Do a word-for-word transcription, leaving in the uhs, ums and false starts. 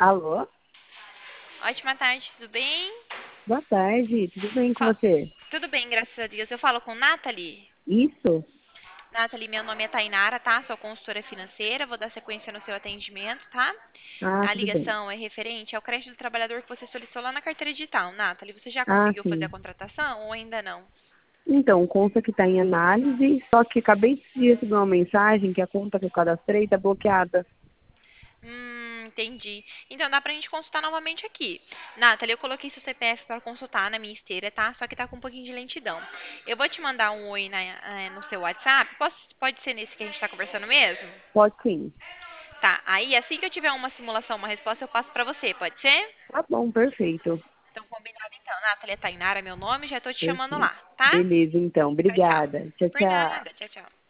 Alô? Ótima tarde, tudo bem? Boa tarde, tudo bem com Fa- você? Tudo bem, graças a Deus. Eu falo com Nathalie. Isso? Nathalie, meu nome é Tainara, tá? Sou consultora financeira, vou dar sequência no seu atendimento, tá? Ah, A tudo bem. ligação é referente ao crédito do trabalhador que você solicitou lá na carteira digital. Nathalie, você já Ah, conseguiu fazer a sim. contratação ou ainda não? Então, o conta que está em análise, só que acabei de receber uma mensagem que a conta que eu cadastrei está bloqueada. Hum, entendi. Então dá pra gente consultar novamente aqui. Nathalie, eu coloquei seu C P F para consultar na minha esteira, tá? Só que tá com um pouquinho de lentidão. Eu vou te mandar um oi na- eh, no seu WhatsApp. Posso- pode ser nesse que a gente tá conversando mesmo? Pode sim. Tá, aí assim que eu tiver uma simulação, uma resposta, eu passo pra você, pode ser? Tá bom, perfeito. Então, combinado então. Nathalie Tainara, meu nome, já tô te chamando Perfeito. lá, tá? Beleza, então. Tchau, tchau. Obrigada. Tchau, Por tchau. nada, tchau, tchau.